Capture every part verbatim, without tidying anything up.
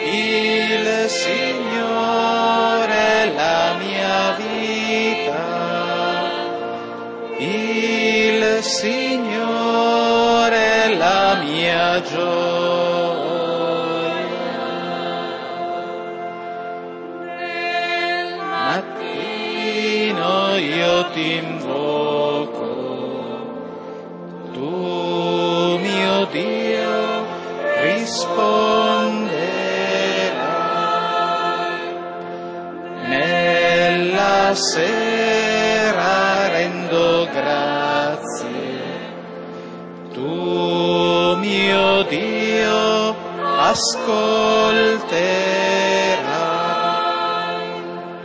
il Signore è la mia vita, il Signore è la mia gioia. Nel mattino io ti invoco, tu mio Dio risponderai. Nella sera rendo grazie, tu mio Dio ascolterai.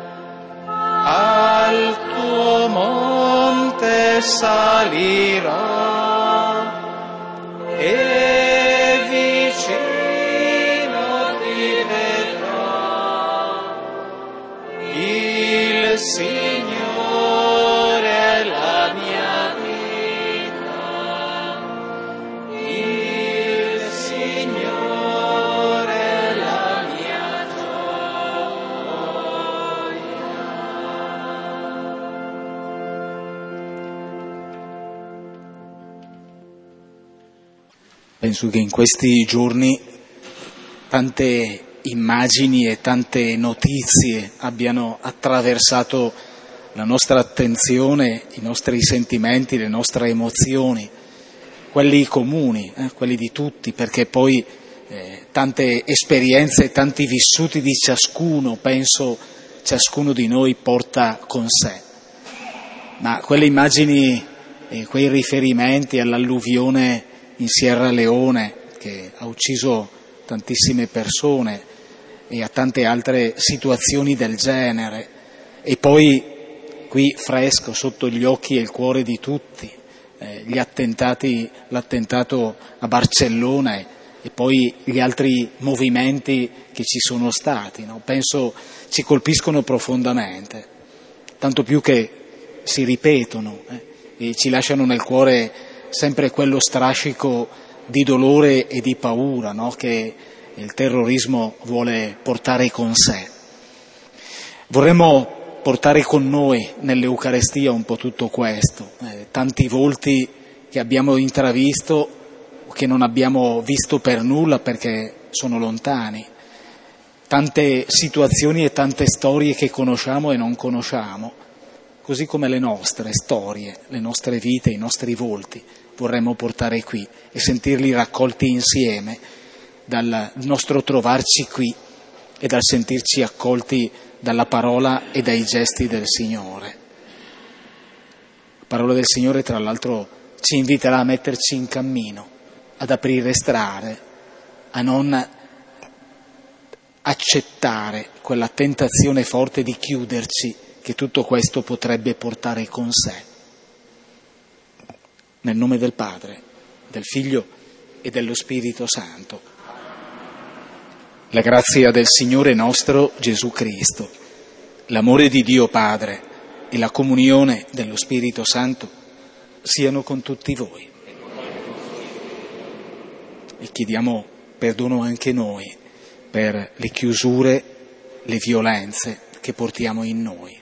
Al tuo monte salirò e vicino ti vedrò. Il Signore è la mia vita, il Signore è la mia gioia. Penso che in questi giorni tante immagini e tante notizie abbiano attraversato la nostra attenzione, i nostri sentimenti, le nostre emozioni, quelli comuni, eh, quelli di tutti, perché poi eh, tante esperienze, tanti vissuti di ciascuno, penso ciascuno di noi porta con sé. Ma quelle immagini e quei riferimenti all'alluvione in Sierra Leone che ha ucciso tantissime persone e a tante altre situazioni del genere, e poi qui fresco sotto gli occhi e il cuore di tutti eh, gli attentati, l'attentato a Barcellona e, e poi gli altri movimenti che ci sono stati, no? Penso ci colpiscono profondamente, tanto più che si ripetono eh, e ci lasciano nel cuore sempre quello strascico di dolore e di paura, no? Che il terrorismo vuole portare con sé. Vorremmo portare con noi nell'Eucarestia un po' tutto questo, eh, tanti volti che abbiamo intravisto o che non abbiamo visto per nulla perché sono lontani, tante situazioni e tante storie che conosciamo e non conosciamo, così come le nostre storie, le nostre vite, i nostri volti vorremmo portare qui e sentirli raccolti insieme dal nostro trovarci qui e dal sentirci accolti dalla parola e dai gesti del Signore. La parola del Signore, tra l'altro, ci inviterà a metterci in cammino, ad aprire strade, a non accettare quella tentazione forte di chiuderci che tutto questo potrebbe portare con sé. Nel nome del Padre, del Figlio e dello Spirito Santo. La grazia del Signore nostro Gesù Cristo, l'amore di Dio Padre e la comunione dello Spirito Santo siano con tutti voi. E chiediamo perdono anche noi per le chiusure, le violenze che portiamo in noi.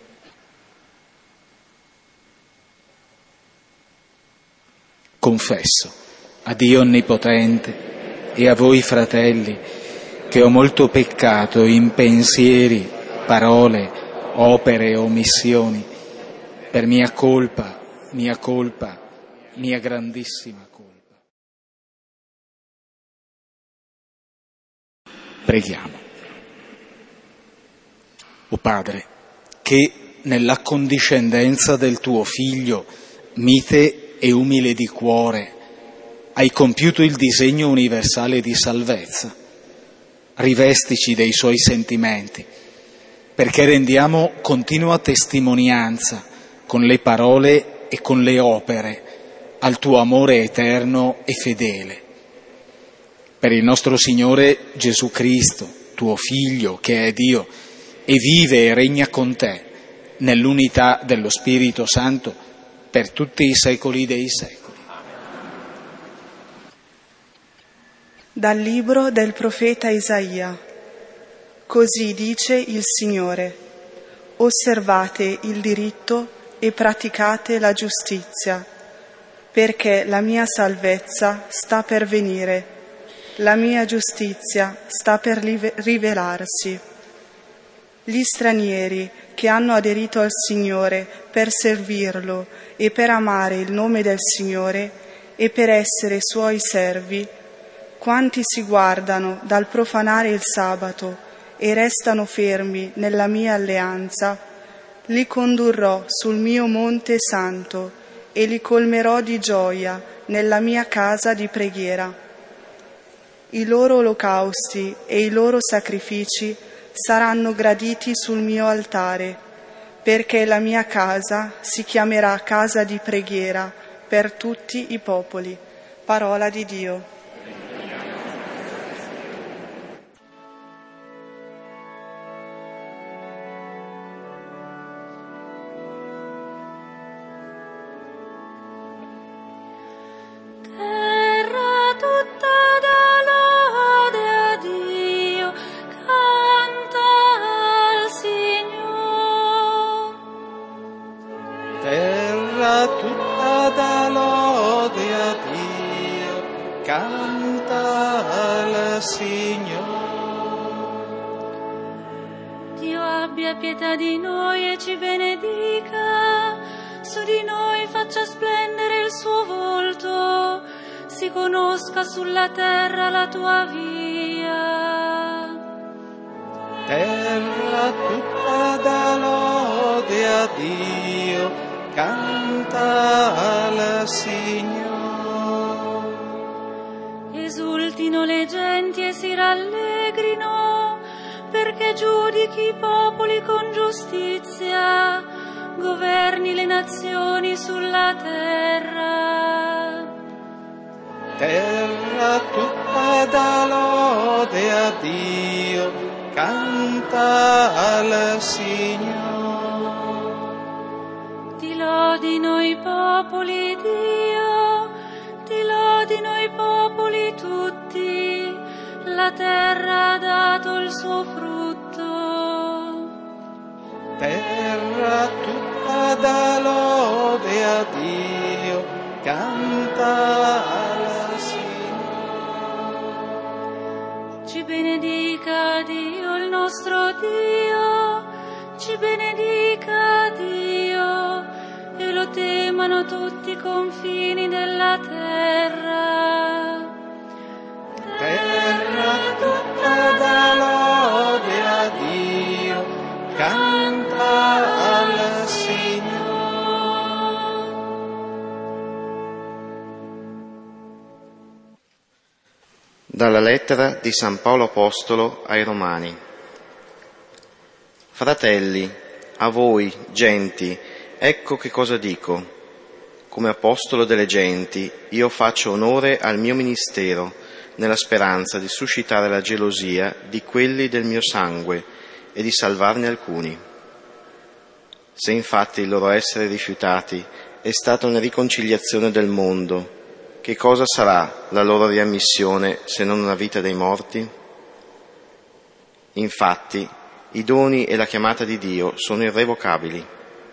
Confesso a Dio Onnipotente e a voi fratelli che ho molto peccato in pensieri, parole, opere e omissioni, per mia colpa, mia colpa, mia grandissima colpa. Preghiamo. O Padre, che nell'accondiscendenza del tuo Figlio, mite e umile di cuore, hai compiuto il disegno universale di salvezza, rivestici dei suoi sentimenti, perché rendiamo continua testimonianza con le parole e con le opere al tuo amore eterno e fedele. Per il nostro Signore Gesù Cristo, tuo Figlio, che è Dio, e vive e regna con te nell'unità dello Spirito Santo per tutti i secoli dei secoli. Dal libro del profeta Isaia. Così dice il Signore: osservate il diritto e praticate la giustizia, perché la mia salvezza sta per venire, la mia giustizia sta per rivelarsi. Gli stranieri che hanno aderito al Signore per servirlo e per amare il nome del Signore e per essere suoi servi, quanti si guardano dal profanare il sabato e restano fermi nella mia alleanza, li condurrò sul mio monte santo e li colmerò di gioia nella mia casa di preghiera. I loro olocausti e i loro sacrifici saranno graditi sul mio altare, perché la mia casa si chiamerà casa di preghiera per tutti i popoli. Parola di Dio. Pietà di noi e ci benedica, su di noi faccia splendere il suo volto, si conosca sulla terra la tua via. Terra tutta dà lode a Dio, canta al Signore. Esultino le genti e si rallegrino, perché giudichi i popoli con giustizia, governi le nazioni sulla terra. Terra tutta dà lode a Dio, canta al Signore. Ti lodino i popoli, Dio, ti lodino i popoli tutti, la terra ha dato il suo frutto. Terra tutta dà lode a Dio, canta al Signore. Ci benedica Dio il nostro Dio, ci benedica Dio, e lo temano tutti i confini della terra. Terra tutta dà lode a Dio, canta al Signore. Dalla lettera di San Paolo Apostolo ai Romani. Fratelli, a voi, genti, ecco che cosa dico. Come apostolo delle genti, io faccio onore al mio ministero, nella speranza di suscitare la gelosia di quelli del mio sangue e di salvarne alcuni. Se infatti il loro essere rifiutati è stata una riconciliazione del mondo, che cosa sarà la loro riammissione se non una vita dei morti? Infatti, i doni e la chiamata di Dio sono irrevocabili.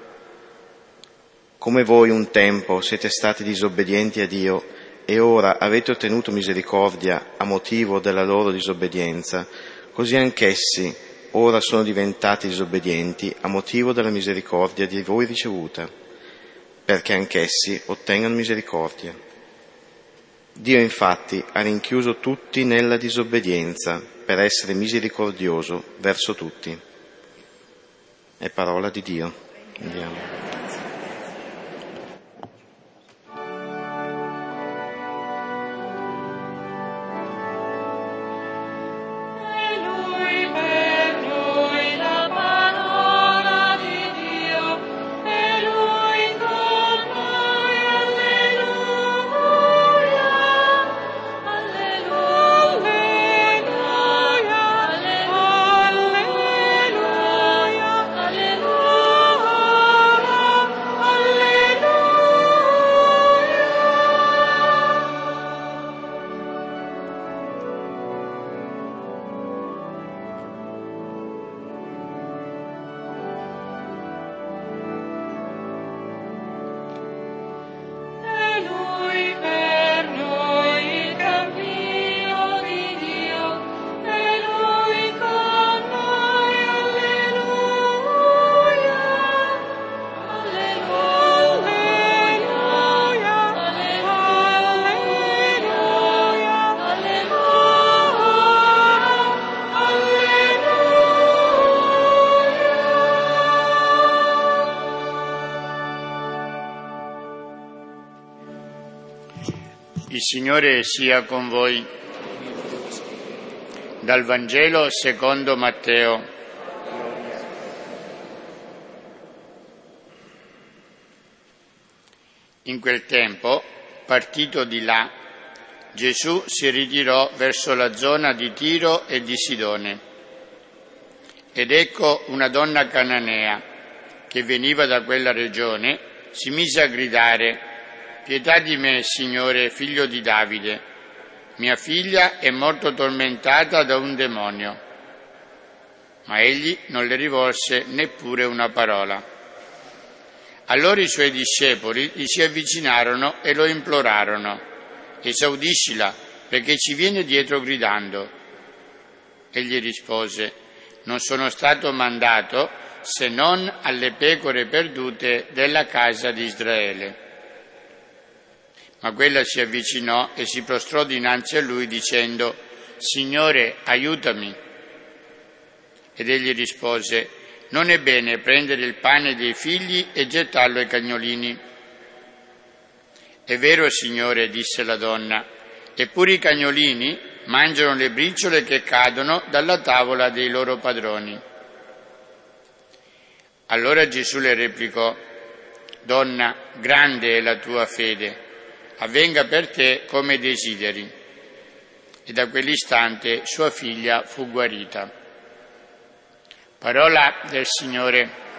Come voi un tempo siete stati disobbedienti a Dio e ora avete ottenuto misericordia a motivo della loro disobbedienza, così anch'essi ora sono diventati disobbedienti a motivo della misericordia di voi ricevuta, perché anch'essi ottengano misericordia. Dio infatti ha rinchiuso tutti nella disobbedienza per essere misericordioso verso tutti. È parola di Dio. Andiamo. Alleluia. Signore sia con voi. Dal Vangelo secondo Matteo. In quel tempo, partito di là, Gesù si ritirò verso la zona di Tiro e di Sidone. Ed ecco una donna cananea che veniva da quella regione si mise a gridare: «Pietà di me, Signore, figlio di Davide. Mia figlia è molto tormentata da un demonio». Ma egli non le rivolse neppure una parola. Allora i suoi discepoli gli si avvicinarono e lo implorarono: «Esaudiscila, perché ci viene dietro gridando». Egli rispose: «Non sono stato mandato se non alle pecore perdute della casa di Israele». Ma quella si avvicinò e si prostrò dinanzi a lui dicendo: «Signore, aiutami». Ed egli rispose: «Non è bene prendere il pane dei figli e gettarlo ai cagnolini». «È vero, Signore», disse la donna, «eppure i cagnolini mangiano le briciole che cadono dalla tavola dei loro padroni». Allora Gesù le replicò: «Donna, grande è la tua fede, avvenga per te come desideri». E da quell'istante sua figlia fu guarita. Parola del Signore.